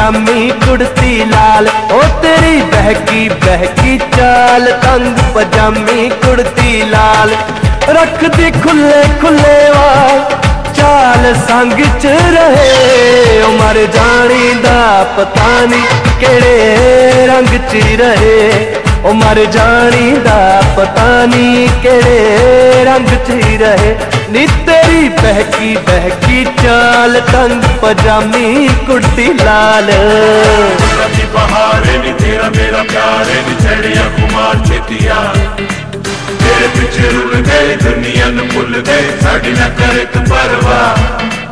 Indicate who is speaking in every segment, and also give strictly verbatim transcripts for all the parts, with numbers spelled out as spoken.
Speaker 1: पजामी कुर्ती लाल। ओ तेरी बहकी बहकी चाल तंग पजामी कुर्ती लाल। रख दी खुले खुले वाल चाल संग च रहे। ओ मर जानी दा पता नहीं केड़े रंग च रहे। ओ मर जानी दा पता नहीं केड़े रंग च रहे। नी तेरी बहकी बहकी चाल तंग पजामी कुर्ती लाल।
Speaker 2: तेरा भी बहार है नी तेरा मेरा प्यार है नी चढ़िया कुमार छेतिया। तेरे पीछे रुल गए दुनिया न भुल गए साड़ी न करे तू परवाह।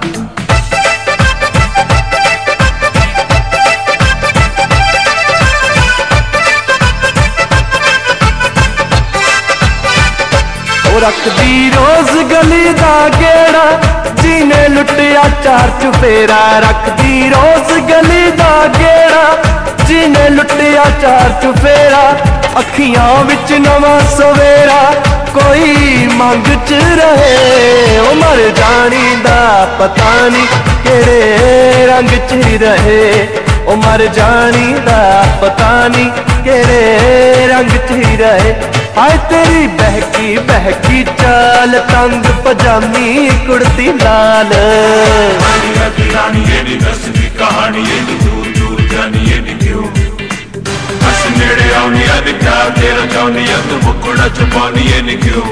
Speaker 1: रखदी रोज गली दा गेड़ा जीने लुटिया चार चुफेरा। रखदी रोज गली दा गेड़ा जीने लुटिया चार चुफेरा। अखियां विच नवा सवेरा कोई मंग च रहे। ओ मर जानी दा पता नहीं केड़े रंग च रहे। ओ मर जानी दा पता नहीं केड़े रंग च रहे। हाय तेरी बहकी बहकी चाल तंग पजामी कुर्ती लाल।
Speaker 2: रानी की रानी ये नी दसदी कहानी ये नी दूर दूर जानी ये नी क्यों। बस नेड़े आउनी अद क्या तेरा चाहनी तू मुकड़ा छुपानी ये नी क्यों।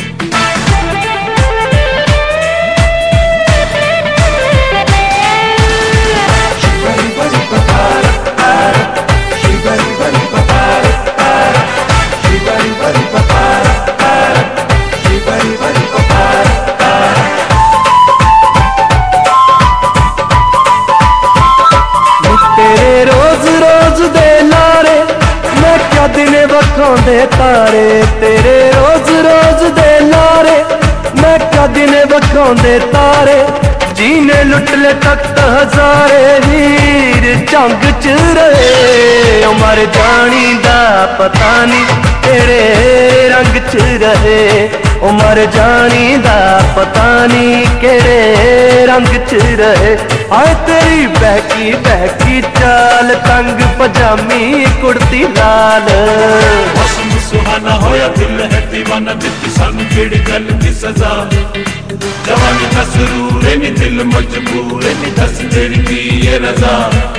Speaker 1: तेरे रोज रोज दे लारे मैं क्या दिने वखांदे तारे। तेरे रोज रोज दे लारे मैं क्या दिने वखांदे तारे। जीने लुट ले तख्त हजारे वीर जंग च रहे। ओ मर जानी दा पता नहीं केड़े रंग च रहे। ओ मर जानी दा पता नहीं केड़े रंग च रहे। हाय तेरी बहकी बहकी चाल तंग पजामी कुर्ती लाल।
Speaker 2: मौसम सुहाना होया दिल है दीवाना दित्ती सानू केड़ी गल दी सजा। जवानी का सुरूर है नी दिल मजबूर है नी दस तेरी की ये रजा।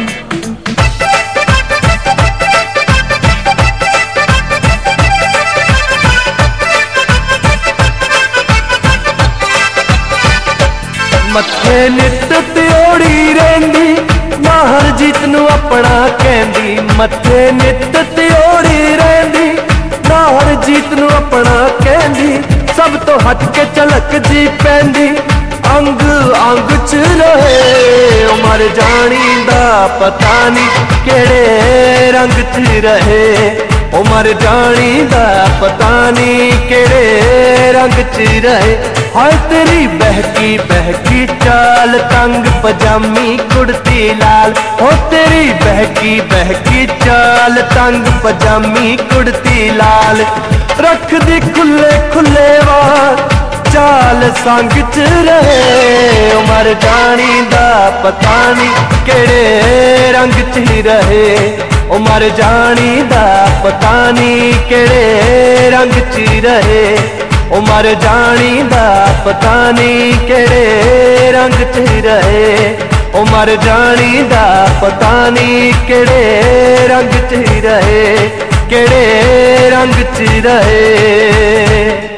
Speaker 1: मथे नित त्योड़ी रेंदी माहर जीत नू अपना कहंदी। मथे नित त्योड़ी रेंदी माहर जीत नू अपना कहंदी। सब तो हट के झलक जी पैंदी अंग अंग च रहे। ओ मर जानी दा पता नहीं केड़े रंग च रहे। ओ मर जानी दा पता नहीं केड़े रंग च रहे। हाय तेरी बहकी बहकी चाल तंग पजामी कुर्ती लाल। ओ तेरी बहकी बहकी चाल तंग पजामी कुर्ती लाल। रख दी खुले खुले वाल चाल संग च रहे। ओ मर जानी दा पता नहीं केड़े रंग च रहे। ओ मर जानी दा पता नहीं केड़े रंग च रहे। ओ मर जानी दा पता नहीं केड़े रंग च रहे। ओ मर जानी दा पता नहीं केड़े रंग च रहे। केड़े रंग च रहे।